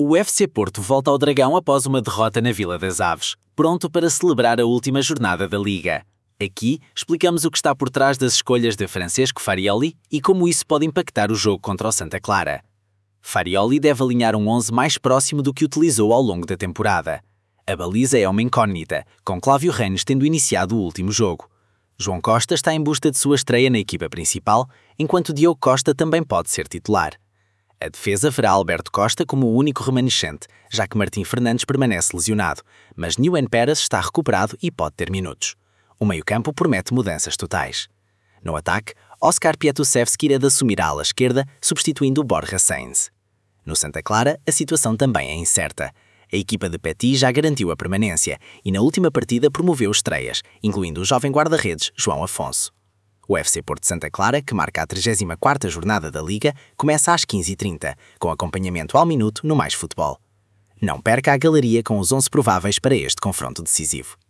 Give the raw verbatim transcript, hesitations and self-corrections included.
O F C Porto volta ao Dragão após uma derrota na Vila das Aves, pronto para celebrar a última jornada da Liga. Aqui, explicamos o que está por trás das escolhas de Francesco Farioli e como isso pode impactar o jogo contra o Santa Clara. Farioli deve alinhar um onze mais próximo do que utilizou ao longo da temporada. A baliza é uma incógnita, com Clávio Renes tendo iniciado o último jogo. João Costa está em busca de sua estreia na equipa principal, enquanto Diogo Costa também pode ser titular. A defesa verá Alberto Costa como o único remanescente, já que Martim Fernandes permanece lesionado, mas Neuen Peras está recuperado e pode ter minutos. O meio-campo promete mudanças totais. No ataque, Oscar Pietusevski irá de assumir a ala esquerda, substituindo Borja Sainz. No Santa Clara, a situação também é incerta. A equipa de Petit já garantiu a permanência e na última partida promoveu estreias, incluindo o jovem guarda-redes João Afonso. O F C Porto Santa Clara, que marca a trigésima quarta jornada da Liga, começa às quinze e trinta, com acompanhamento ao minuto no Mais Futebol. Não perca a galeria com os onze prováveis para este confronto decisivo.